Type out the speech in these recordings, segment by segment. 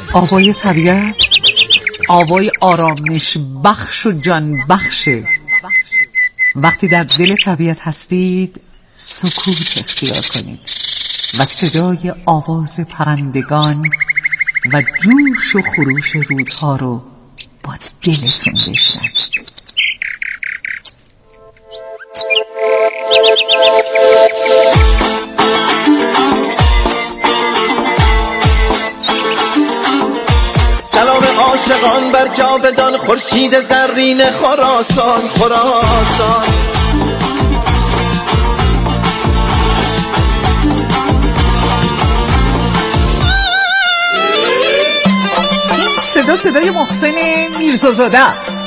آوای طبیعت آوای آرامش بخش و جان بخشه. وقتی در دل طبیعت هستید سکوت اختیار کنید و صدای آواز پرندگان و جوش و خروش رودها رو با دلتون بشنوید. سلام عاشقان بر جاودان خورشید زرین خراسان خراسان. این صدای محسن میرزازاده است.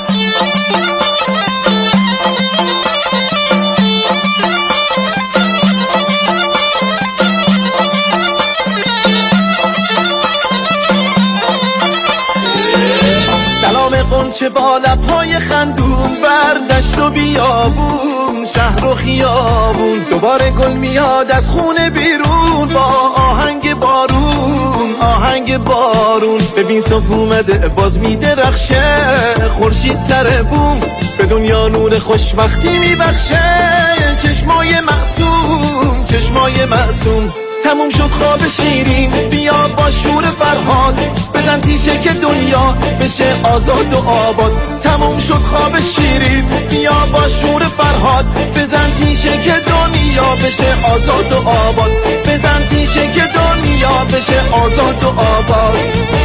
سلام قنچه با لب‌های خندون بر دشت و بیابون شهر و خیابون. دوباره گل میاد از خونه بیرون با آهنگ بارون آهنگ بارون. ببین صبح اومده باز میدرخشه خورشید سر بوم به دنیا نور خوشبختی میبخشه. چشمای معصوم چشمای معصوم. تموم شد خواب شیرین بیا با شور فرهاد بزن تیشه که دنیا بشه آزاد و آباد. تموم شد خواب شیرین بیا با شور فرهاد بزن تیشه که دنیا بشه آزاد و آباد. بزن تیشه که دنیا بشه آزاد و آباد.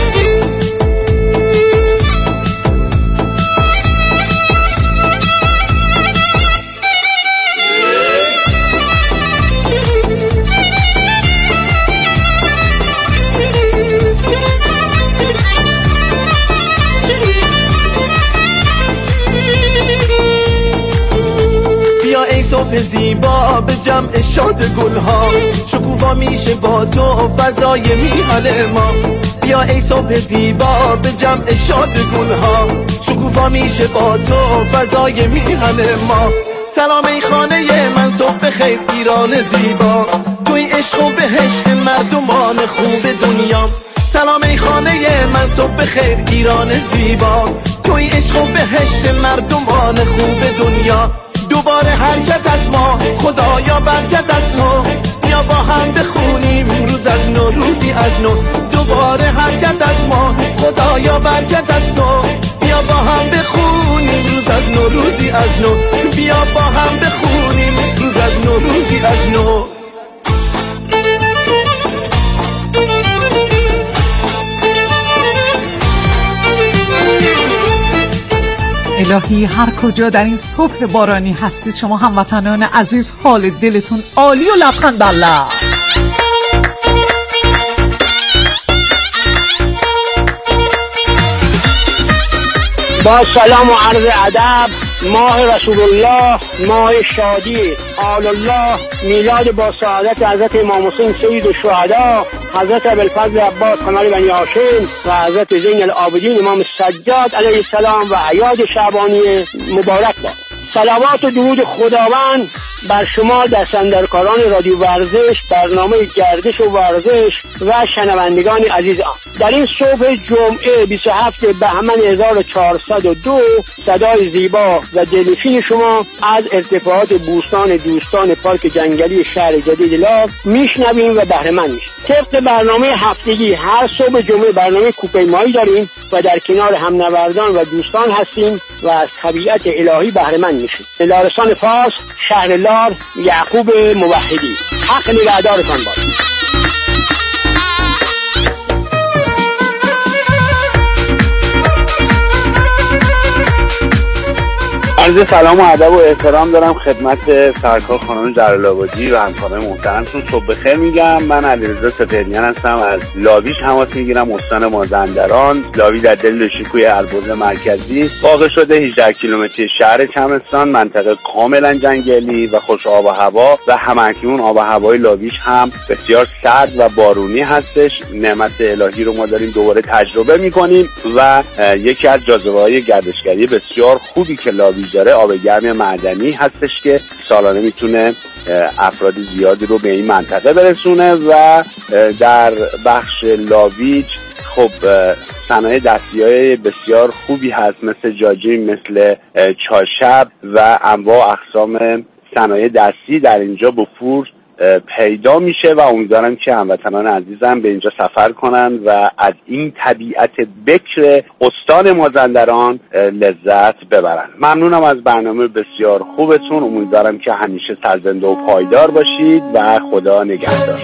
صبح زیبا به جمع شاد گلها شکوفا میشه با تو فضای میهن ما. بیا ای صبح زیبا به جمع شاد گلها شکوفا میشه با تو فضای میهن ما. سلام ای خانه من صبح خیر ایران زیبا توی عشق و بهشت مردمان خوب دنیا. سلام ای خانه من صبح خیر ایران زیبا توی عشق و بهشت مردمان خوب دنیا. دوباره حرکت از ما خدایا برکت از تو بیا با هم بخونیم روز از نو روزی از نو. دوباره حرکت از ما خدایا برکت از تو بیا با هم بخونیم روز از نو روزی از نو. بیا با هم بخونیم روز از نو روزی از نو. الهی هر کجا در این صبح بارانی هستید شما هموطنان عزیز حال دلتون عالی و لبخند بر لب. با سلام و عرض ادب ماه رسول الله ماه شادی آل الله میلاد با سعادت حضرت امام حسین سید الشهدا حضرت ابوالفضل عباس قمر بنی هاشم و حضرت زین العابدین امام سجاد علیه السلام و اعیاد شعبانی مبارک باد. صلوات و درود خداوند بر شما دستاندرکاران رادیو ورزش برنامه گردش و ورزش و شنوندگان عزیز آن. در این صبح جمعه 27 بهمن 1402 صدای زیبا و دلنشین شما از ارتفاعات بوستان دوستان پارک جنگلی شهر جدید لاو میشنویم و بهره مند میشیم. طبق برنامه هفتگی هر صبح جمعه برنامه کوپه ماهی داریم و در کنار همنوردان و دوستان هستیم و از طبیعت الهی بهره مند میشیم. لارستان فارس شهر لار یعقوب موحدی حق نگهدارتان باد. عرض سلام و ادب و احترام دارم خدمت سرکار خانم جلال‌آبادی و همکاران محترمتون. صبح بخیر میگم. من علیرضا سپهریان هستم، از لاویش تماس میگیرم، استان مازندران. لاوی در دل شیکوی البرز مرکزی واقع شده، 18 کیلومتری شهر چمنستان، منطقه کاملا جنگلی و خوش آب و هوا و همکنون آب و هوای لاویش هم بسیار سرد و بارونی هستش. نعمت الهی رو ما داریم دوباره تجربه میکنیم و یکی از جاذبه‌های گردشگری بسیار خوبی که لاویش داره آب گرم معدنی هستش که سالانه میتونه افراد زیادی رو به این منطقه برسونه و در بخش لاویج خب صنایع دستی‌های بسیار خوبی هست، مثل جاجین، مثل چارشب و انواع اقسام صنایع دستی در اینجا بفور پیدا میشه و امیدوارم که هموطنان عزیزم به اینجا سفر کنن و از این طبیعت بکر استان مازندران لذت ببرن. ممنونم از برنامه بسیار خوبتون، امیدوارم که همیشه سرزنده و پایدار باشید و خدا نگهدار.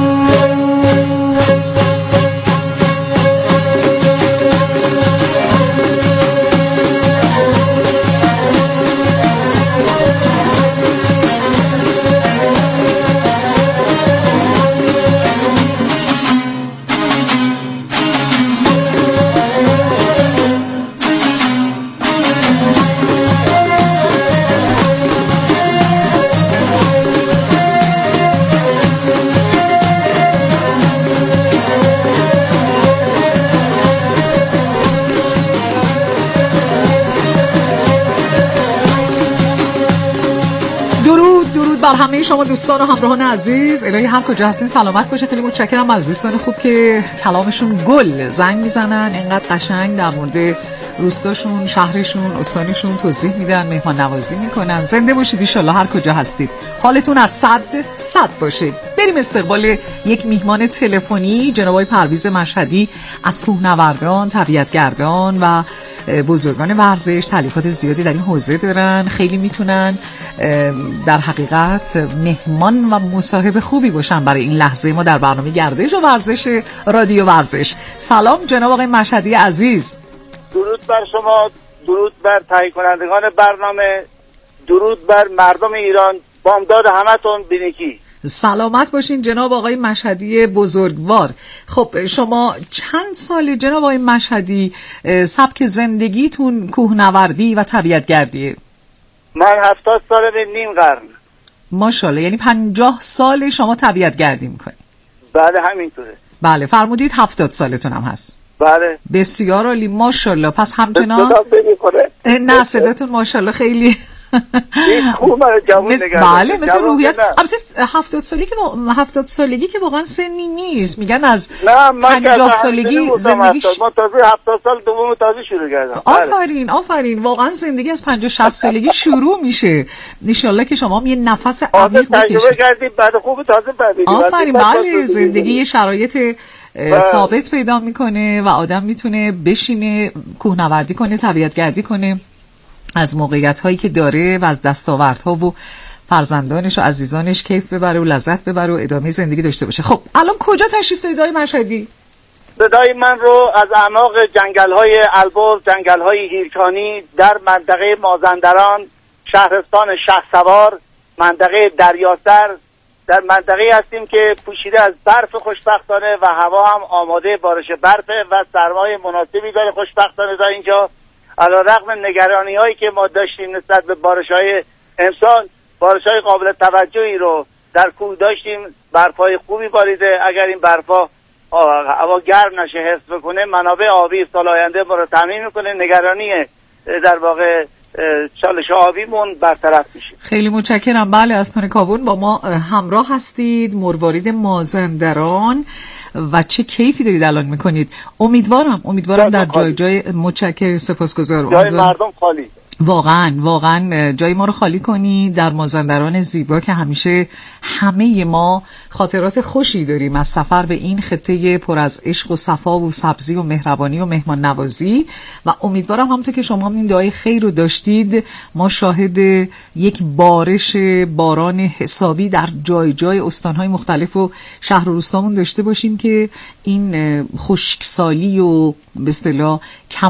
بر همه شما دوستان و همراهان عزیز، الهی هر کجا هستین سلامت باشه. خیلی متشکرم از دوستان خوب که کلامشون گل زنگ میزنن، اینقدر قشنگ در مورد روستاشون، شهرشون، استانشون توضیح میدن، مهمان نوازی میکنن. زنده باشید ان شاءالله هر کجا هستید. حالتون از صد باشه. بریم استقبال یک میهمان تلفنی، جناب آقای پرویز مشهدی از کوهنوردان، طبیعتگردان و بزرگان ورزش. تالیفات زیادی در این حوزه دارن، خیلی میتونن در حقیقت مهمان و مصاحب خوبی باشن برای این لحظه ما در برنامه گردش و ورزش رادیو ورزش. سلام جناب آقای مشهدی عزیز. درود بر شما، درود بر تهیه کنندگان برنامه، درود بر مردم ایران، بامداد همتون بینیکی. سلامت باشین جناب آقای مشهدی بزرگوار. خب شما چند سال جناب آقای مشهدی سبک زندگیتون کوهنوردی و طبیعتگردیه؟ من 70 ساله به نیم قرن. ماشاءالله، یعنی 50 سال شما طبیعتگردی میکنید؟ بله همینطوره. بله فرمودید 70 سالتون هم هست؟ بله. بسیار عالی ماشاءالله. پس همچنان نه صداتون ماشاءالله خیلی خوب جوون بله مثل روحیت. البته 70 سالگی که واقعا سنی نیست، میگن از 50 سالگی زندگی. ما تازه 70 سال دوم تازه شروع کردم. آفرین واقعا زندگی از 50 60 سالگی شروع میشه. ان شاءالله که شما یه نفس عمیق بکشید. تجربه کردید بعد خوب تازه بعدی. آفرین بله، زندگی شرایط ثابت پیدا میکنه و آدم میتونه بشینه کوهنوردی کنه، طبیعتگردی کنه، از موقعیت هایی که داره و از دستاوردها و فرزندانش و عزیزانش کیف ببره و لذت ببره و ادامه زندگی داشته باشه. خب الان کجا تشریف دارید آقای مشهدی؟ صدای من رو از اعماق جنگل‌های البرز، جنگل‌های هیرکانی در منطقه مازندران، شهرستان شهسوار، منطقه دریاسر، در منطقه هستیم که پوشیده از برف خوشبختانه و هوا هم آماده بارش برفه و سرمای مناسبی داره خوشبختانه در اینجا. علیرغم نگرانی هایی که ما داشتیم نسبت به بارش های امسال، بارش های قابل توجهی رو در کوه داشتیم، برف های خوبی باریده. اگر این برف ها هوا گرم نشه حفظ بکنه، منابع آبی سال آینده ما رو تامین میکنه. نگرانی در واقع چالش آبیمون برطرف میشه. خیلی متشکرم. بله از تون کابون با ما همراه هستید، مروارید مازندران، و چه کیفی دارید الان میکنید. امیدوارم در جای متشکر، سپاسگزارم. جای مردم خالی. واقعا جای ما رو خالی کنید در مازندران زیبا که همیشه همه ما خاطرات خوشی داریم از سفر به این خطه پر از عشق و صفا و سبزی و مهربانی و مهمان نوازی. و امیدوارم همونطور که شما این دعای خیر رو داشتید، ما شاهد یک بارش باران حسابی در جای استانهای مختلف و شهر و روستامون داشته باشیم که این خشکسالی و به اصطلاح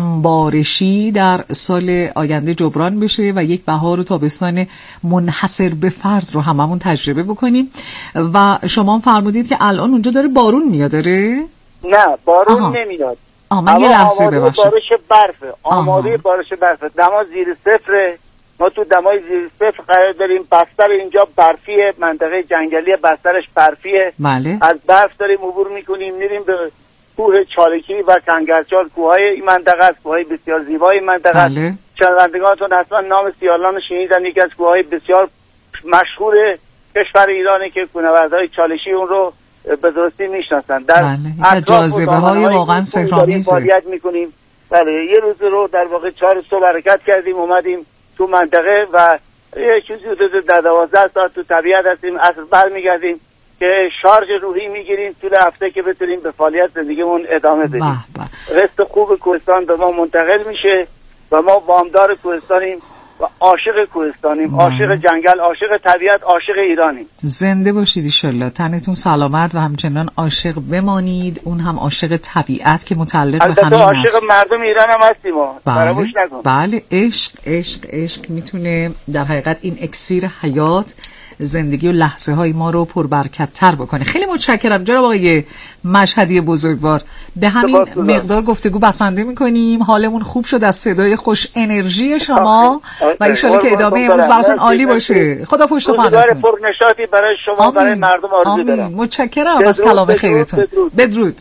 کمبارشی در سال آینده جبران بشه و یک بهار و تابستان منحصر به فرد رو هممون تجربه بکنیم. و شما فرمودید که الان اونجا داره بارون میاد؟ داره؟ نه بارون نمیاد. من یه لحظه ببخشید. بارش برفه. آماده بارش برفه. دما زیر صفره. ما تو دمای زیر صفر قرار داریم. بستر اینجا برفیه، منطقه جنگلی بسترش برفیه. بله. از برف داریم عبور میکنیم، میریم به کوه چالکی و کنگرچال. کوههای این منطقه است، کوههای بسیار زیبای این منطقه است. بله. شنوندگانتون حتما نام سیالان شنیدن. یکی از کوههای بسیار مشهور کشور ایرانه که کوهنوردهای چالشی اون رو به درستی میشناسن. در جاذبه های واقعا سحرآمیزه فعالیت میکنیم. بله یه روز رو در واقع 4 صبح حرکت کردیم، اومدیم تو منطقه و یه چیزی حدود 12 ساعت تو طبیعت هستیم، عصر برمیگردیم که شارژ روحی میگیریم طول هفته که بتونیم به فعالیت زندگیمون ادامه بدیم. رست خوب کوهستان به ما منتقل میشه و ما وامدار کوهستانیم و عاشق کوهستانیم، عاشق جنگل، عاشق طبیعت، عاشق ایرانیم. زنده باشید ان شاءالله، تنتون سلامت و همچنان عاشق بمانید، اون هم عاشق طبیعت که متعلق به همین است. عاشق مردم ایران هم هستیم ما. فراموش نکن. بله عشق عشق عشق میتونه در حقیقت این اکسیر حیات زندگی و لحظه های ما رو پربرکت‌تر بکنه. خیلی متشکرم جناب آقای مشهدی بزرگوار، به همین مقدار گفتگو بسنده میکنیم. حالمون خوب شد از صدای خوش انرژی شما و ان شاءالله که ادامه امروز براتون عالی باشه. خدا پشت و پناهتون. پرنشاطی برای شما، برای مردم آرزو دارم. متشکرم از کلام خیرتون. بدرود.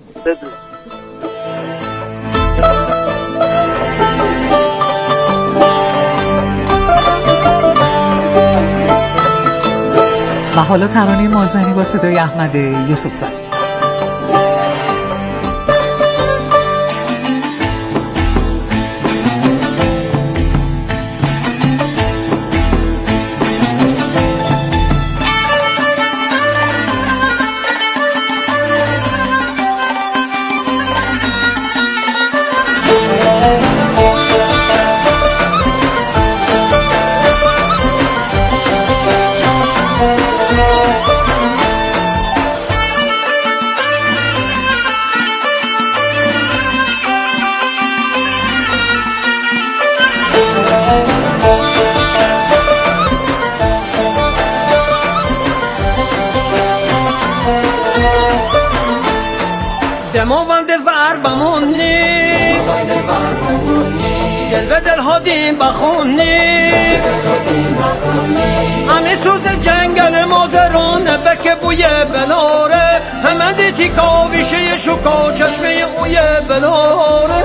و حالا ترانه مازنی با صدای احمد یوسف زاده. دماوند ور بمونی دل به دل هادیم بخونی همه سوز جنگل مازران بک بوی بلاره همه دیتی کاویشه شکا چشمه اوی بلاره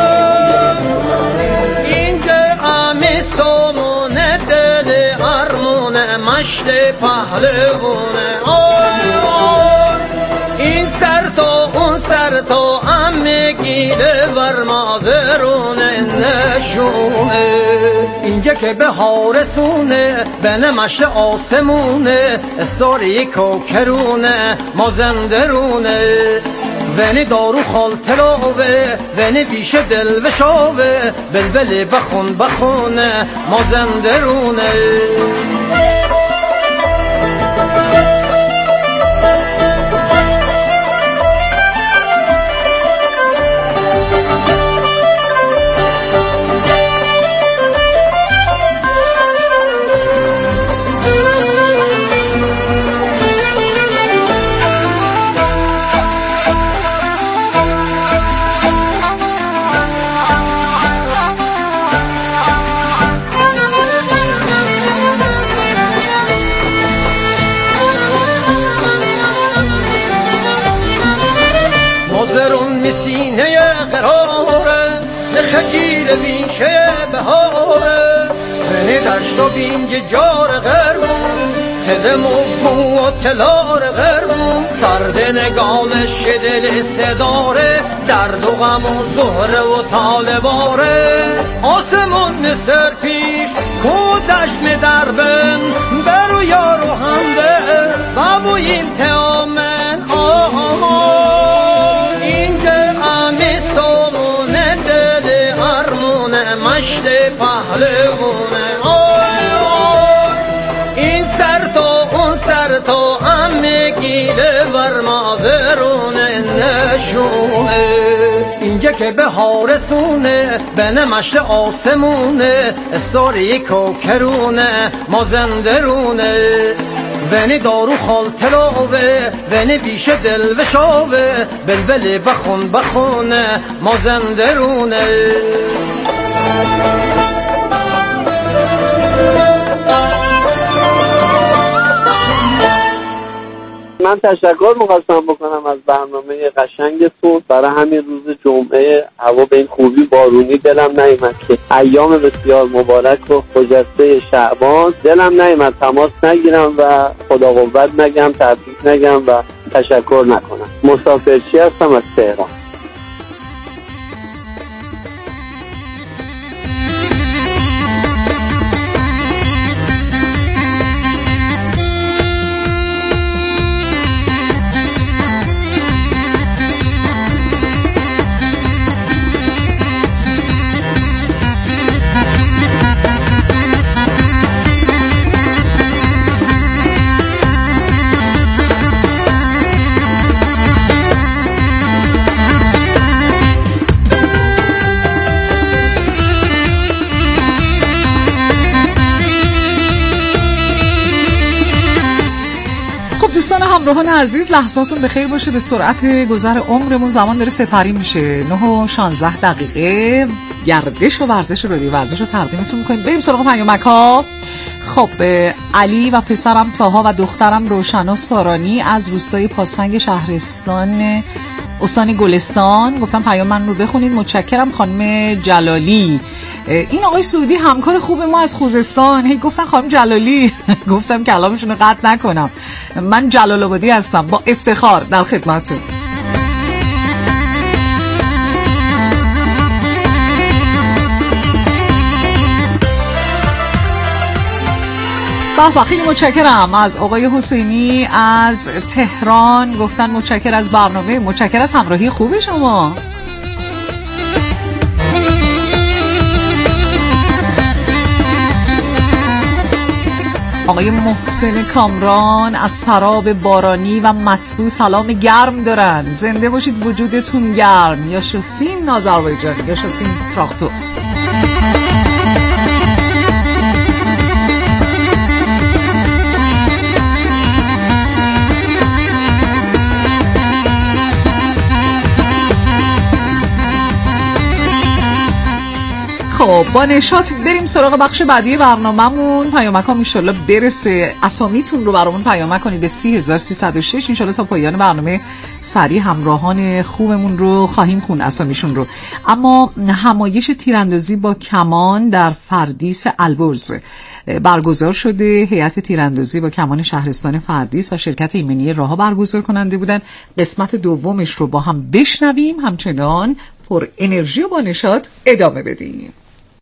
اینجا همه سامونه دل ارمونه مشت پهلوونه این سر تا اون سر تا همه گیله ور مازرونه نشونه اینجا که بهار سونه بنه مشت آسمونه ساری کوکرونه مازندرونه ونی دارو خال تلاوه ونی بیش دل وشاوه بلبل بخون بخونه مازندرونه خجیل بیشه بهاره بنی دشت و بینج جار غربون تدم و بو و تلار غربون سرد نگالش دل صداره درد و غم و زهره و طالباره آسمون سر پیش کو دشت می دربن برو یارو همده بابوین تیامن اینجا امی سامونه دل ارمونه مشت پهلوونه این سر تا اون سر تا همه گیله ور مازرونه نشونه اینجا که بهار سونه بنه مشت آسمونه ساری کوکرونه مازندرونه ونی دارو خال تلاوه ونی بیش دل وشاوه بلبل بخون بخونه مازندرونه من تشکر می‌خواستم بکنم از برنامه قشنگتون. برای همین روز جمعه هوا به این خوبی بارونی دلم نیامد که ایام بسیار مبارک و خجسته شعبان دلم نیامد تماس نگیرم و خدا قوت نگم، تبریک نگم و تشکر نکنم. مسافرچی هستم از تهران. دوستان همراهان عزیز، لحظاتون بخیر باشه. به سرعت گذر عمرمون زمان داره سپری میشه. 9:16 گردش و ورزش رادیو ورزش رو تقدیمتون میکنیم. بریم سراغ پیامک‌ها. خب علی و پسرم تاها و دخترم روشنا سارانی از روستای پاسنگ شهرستان استان گلستان گفتم پیام من رو بخونید. متشکرم. خانم جلالی، این آقای سعودی همکار خوب ما از خوزستان، هی گفتن خانم جلالی گفتم کلامشون رو قطع نکنم. من جلال آبادی هستم، با افتخار در خدمتتون. خیلی متشکرم از آقای حسینی از تهران، گفتن متشکر از برنامه، متشکر از همراهی خوب شما. آقای محسن کامران از سراب بارانی و مطبوع سلام گرم دارن. زنده باشید، وجودتون گرم. یا شاسین آذربایجان، یا شاسین تراختو. خب با نشاط بریم سراغ بخش بعدی برنامه‌مون. پیامک‌ها انشالله برسه. اسامیتون رو برامون پیامک کنید به 30306. انشالله تا پایان برنامه سریع همراهان خوبمون رو خواهیم خون اسامیشون رو. اما همایش تیراندازی با کمان در فردیس البرز برگزار شده. هیئت تیراندازی با کمان شهرستان فردیس و شرکت ایمنی راه‌ها برگزار کننده بودن. قسمت دومش رو با هم بشنویم، همچنان پر انرژی و با نشاط ادامه بدیم.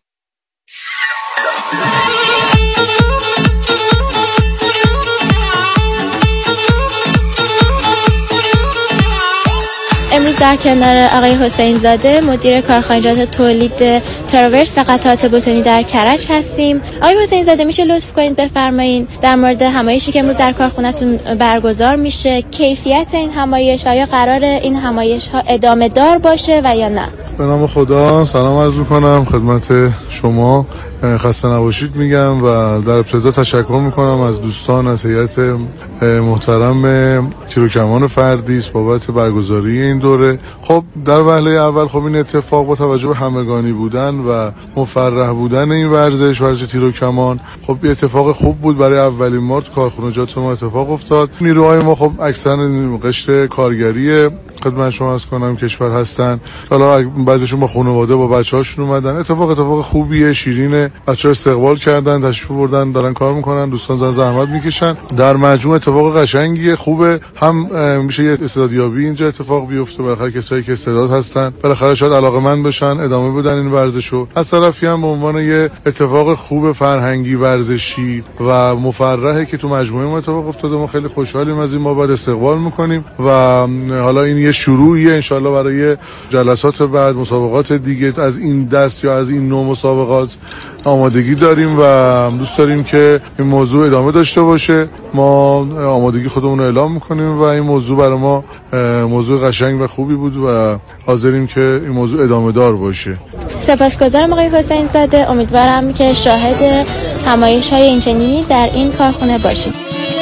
امروز در کنار آقای حسین زاده مدیر کارخانجات تولید تراورس و قطعات بتونی در کرج هستیم. آقای حسین زاده میشه لطف کنید بفرمایید در مورد همایشی که امروز در کارخونه‌تون برگزار میشه، کیفیت این همایش، آیا قرار این همایش ها ادامه دار باشه و یا نه؟ به نام خدا سلام عرض میکنم خدمت شما، خسته نباشید میگم و در ابتدا تشکر میکنم از دوستان از هیئت محترم تیر و کمان فردیس بابت برگزاری این دوره. خب در وهله اول خب این اتفاق با توجه به همگانی بودن و مفرح بودن این ورزش تیر و کمان خب یه اتفاق خوب بود. برای اولین بار تو کارخانجات ما اتفاق افتاد. نیروهای ما خب اکثرا قشر کارگری خدمت شما عرض کنم کشور هستن. حالا بعضیشون با خانواده با بچه‌هاشون اومدن. اتفاق خوبیه، شیرینه. بچه‌ها استقبال کردن، تشریف بردن، دارن کار میکنن، دوستان زحمت میکشن. در مجموع اتفاق قشنگیه، خوبه. هم میشه یه استعدادیابی اینجا اتفاق بیفته برای کسایی که استعداد هستن، بالاخره شاید علاقه‌مند بشن ادامه بدن این ورزشو. از طرفی هم به عنوان یه اتفاق خوب فرهنگی ورزشی و مفرحه که تو مجموعه ما اتفاق افتاده. ما خیلی خوشحالیم از این بابت، استقبال میکنیم و حالا این یه شروعیه انشالله برای جلسات بعد، مسابقات دیگه از این دست یا از این نوع مسابقات آمادگی داریم و دوست داریم که این موضوع ادامه داشته باشه. ما آمادگی خودمون رو اعلام میکنیم و این موضوع برای ما موضوع قشنگ و خوبی بود و حاضریم که این موضوع ادامه دار باشه. سپاسگزارم آقای حسین زاده. امیدوارم که شاهد همایش‌های اینچنینی در این کارخانه باشیم.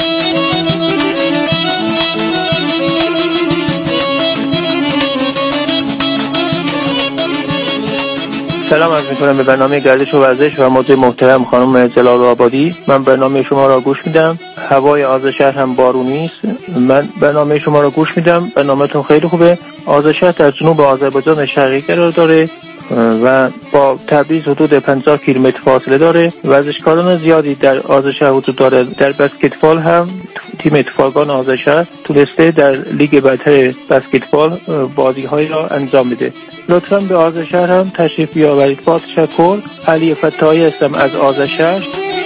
سلام عرض می‌کنم به برنامه گردش و ورزش و موضوع محترم خانم جلال آبادی. من برنامه شما را گوش میدم. هوای آذرشهر هم بارونی است. من برنامه شما را گوش میدم. برنامه‌تون خیلی خوبه. آذرشهر در جنوب آذربایجان شرقی قرار داره و با تبریز حدود 50 کیلومتر فاصله داره. ورزشکاران زیادی در آذرشهر وجود داره. در بسکتبال هم تیم اتفاقان آذرشهر تونسته در لیگ برتر بسکتبال بازی‌هایی را انجام بده. لطفاً به آذرشهر هم تشریف بیاورید. با تشکر. علی فتاحی هستم از آذرشهر.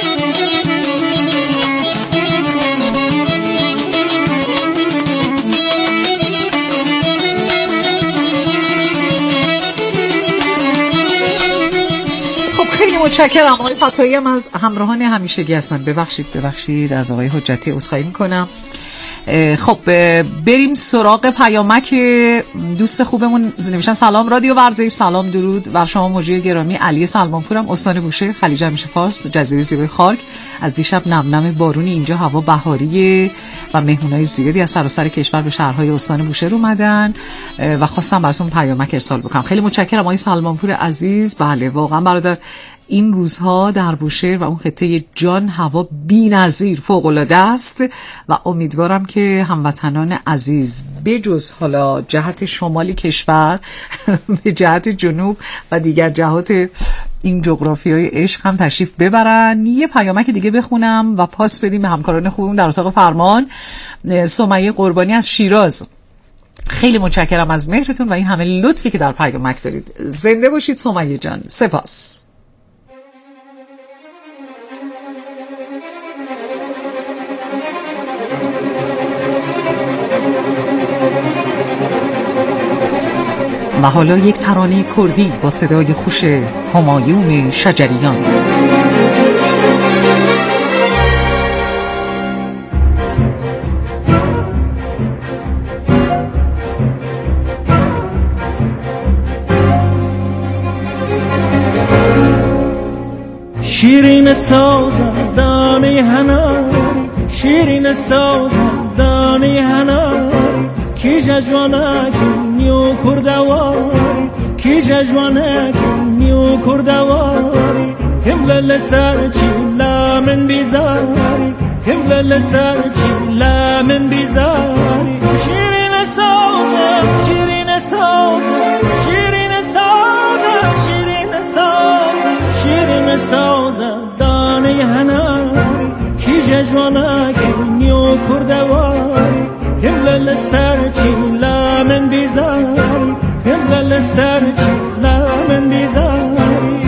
متشکرم. آقای فتاحی هم از همراهان همیشگی هستن. ببخشید از آقای حجتی عذرخواهی میکنم. خب بریم سراغ پیامک دوست خوبمون. نوشتن سلام رادیو ورزش، سلام درود بر شما مجری گرامی. علی سلمانپورم، استان بوشهر، خلیج همیشه فارس، جزیره زیبای خارک. از دیشب نم بارونی اینجا، هوا بهاریه و مهمونای زیادی از سراسر کشور به شهرهای استان بوشهر اومدن و خواستم براتون پیامک ارسال بکنم. خیلی متشکرم آقای سلمانپور عزیز. بله واقعا برادر این روزها در بوشهر و اون خطه جان هوا بی‌نظیر فوق‌العاده است و امیدوارم که هموطنان عزیز بجز حالا جهت شمالی کشور به جهت جنوب و دیگر جهات این جغرافیای عشق هم تشریف ببرن. یه پیامک دیگه بخونم و پاس بدیم به همکاران خوبم در اتاق فرمان. سمیه قربانی از شیراز، خیلی متشکرم از مهرتون و این همه لطفی که در پیامک دارید. زنده باشید سمیه جان. سپاس. و حالا یک ترانه کردی با صدای خوش همایون شجریان. شیرین سازم دانه هناری، شیرین سازم دانه هناری، کی جوانه کی نیو کردواری، کی جوانه کی نیو کردواری، همل سر چی لامن بیزاری، همل سر چی لامن بیزاری. شیرین سازم شیرین سازم شیرین سازم شیرین سازم شیرین سازم دانه هناری، کی جوانه کی نیو کردواری، همل سر چی لامن بیزاری، همل سر چی لامن بیزاری.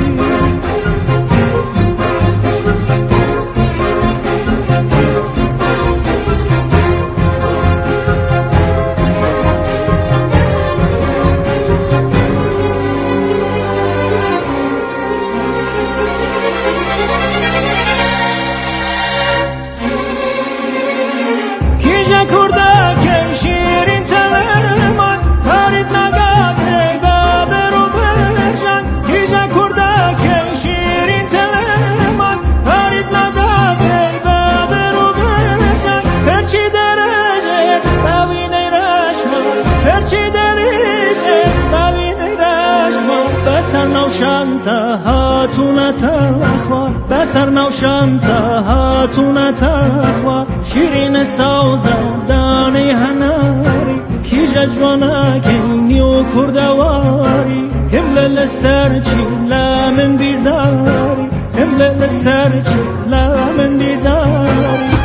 بسر نوشم تا هاتون تخوار، شیرین سازم دانه هناری، کی جوانه کی نیو کردواری، همل سر چی لامن بیزاری، همل سر چی لامن بیزاری.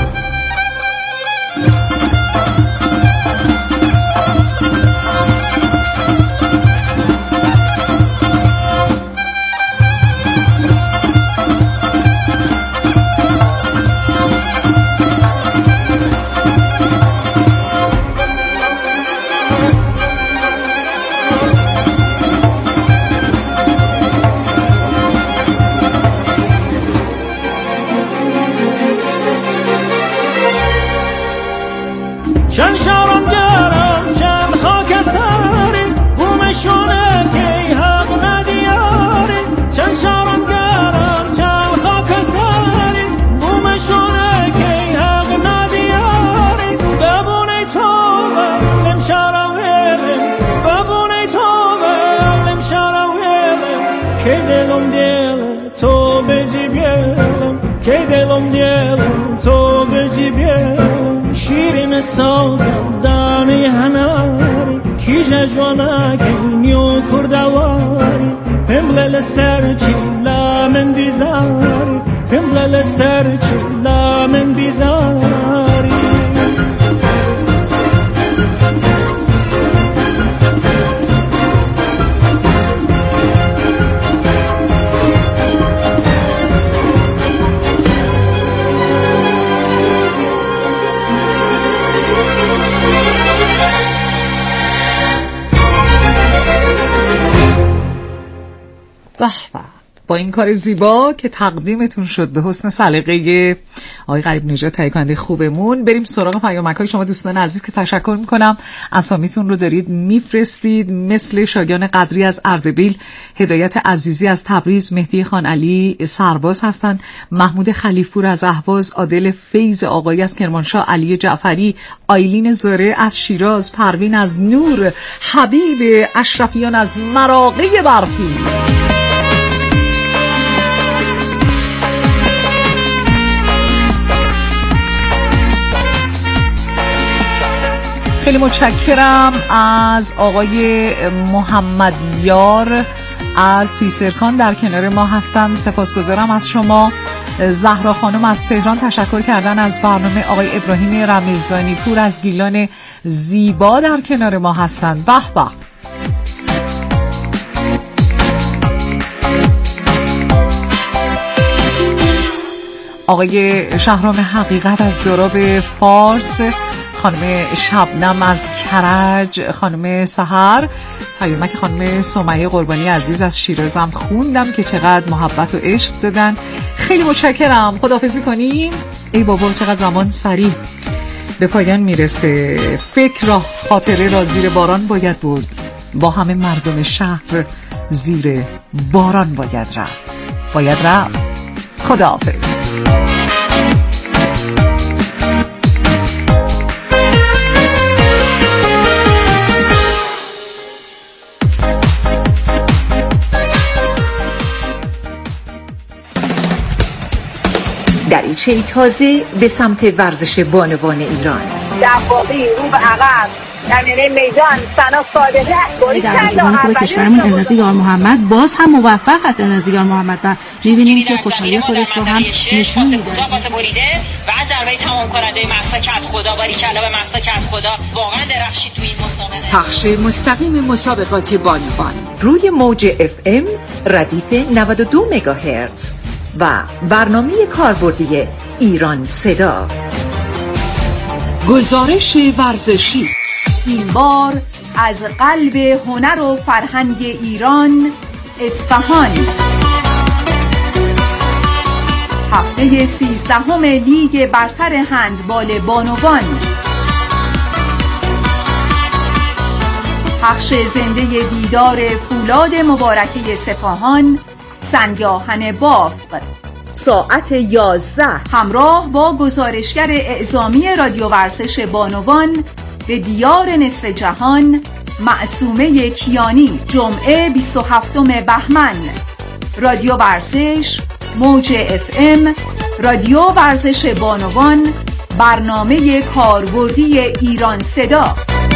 شیرین سازم دانه هناری، کی جوانه کی نیو کردواری، Pemlele serçilla men bizari Pemlele serçilla men bizari به به، با این کار زیبا که تقدیمتون شد به حسن سلیقه آقای غریب نژاد تهیه کننده خوبمون، بریم سراغ پیامک‌های شما دوستان عزیز که تشکر میکنم. اسامیتون رو دارید میفرستید، مثل شایان قدری از اردبیل، هدایت عزیزی از تبریز، مهدی خان علی سرباز هستن، محمود خلیفپور از اهواز، عادل فیض آقایی از کرمانشاه، علی جعفری، آیلین زاره از شیراز، پروین از نور، حبیب اشرفیان از مراغه برفی. خیلی متشکرم از آقای محمد یار از تویسرکان در کنار ما هستن، سپاسگزارم از شما. زهرا خانم از تهران تشکر کردن از برنامه. آقای ابراهیم رمضانی پور از گیلان زیبا در کنار ما هستن. به به. آقای شهرام حقیقت از دراب فارس، خانم شبنم از کرج، خانم سحر، پیامک خانم سمیه قربانی عزیز از شیرازم خوندم که چقدر محبت و عشق دادن. خیلی متشکرم. خداحافظی کنیم. ای بابا چقدر زمان سریع به پایان میرسه. فکر را، خاطره را زیر باران باید برد، با همه مردم شهر زیر باران باید رفت. خداحافظ. دریچه‌ای تازه به سمت ورزش بانوان ایران. دفاعی رو به عقب در میدان سنا صادقه دروازه‌بان خوب کشورمون الناز یار محمد باز هم موفق است. الناز یار محمد و می‌بینیم که خوشحالی خودش رو هم نشون میده. پاس بریده و ضربه تمام کننده مهسا کدخدا، باریکلا به مهسا کدخدا، واقعا درخشید توی این مسابقه. پخش مستقیم مسابقات بانوان روی موج FM ردیف 92 مگاهرتز و برنامه کاربردی ایران صدا. گزارش ورزشی این بار از قلب هنر و فرهنگ ایران، اصفهان. هفته 13 لیگ برتر هندبال بانوان. پخش زنده دیدار فولاد مبارکه سپاهان، سنگاهن بافق، ساعت 11 همراه با گزارشگر اعزامی رادیو ورزش بانوان به دیار نصف جهان، معصومه کیانی. جمعه 27 بهمن. رادیو ورزش، موج FM، رادیو ورزش بانوان، برنامه کاربردی ایران صدا.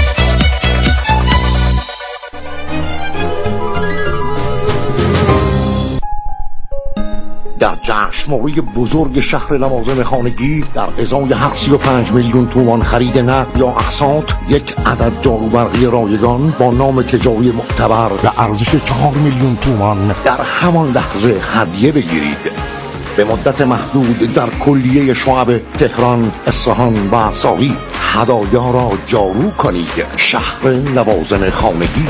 در جشنواره بزرگ شهر لوازم خانگی در ازای 35 میلیون تومان خرید نقد یا اقساط، یک عدد جاروبرقی رایگان با نام تجاری معتبر به ارزش 4 میلیون تومان در همان لحظه هدیه بگیرید. به مدت محدود در کلیه شعب تهران، اصفهان و ساقی هدایا را جارو کنید. شهر لوازم خانگی.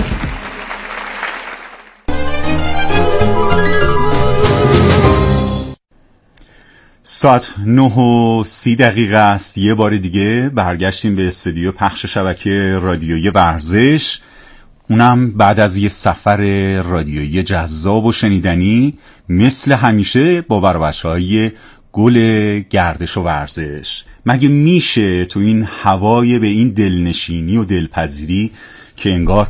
ساعت 9:30 است. یه بار دیگه برگشتیم به استودیو پخش شبکه رادیویی ورزش، اونم بعد از یه سفر رادیویی جذاب و شنیدنی مثل همیشه با بچه‌های گل گردش و ورزش. مگه میشه تو این هوای به این دلنشینی و دلپذیری که انگار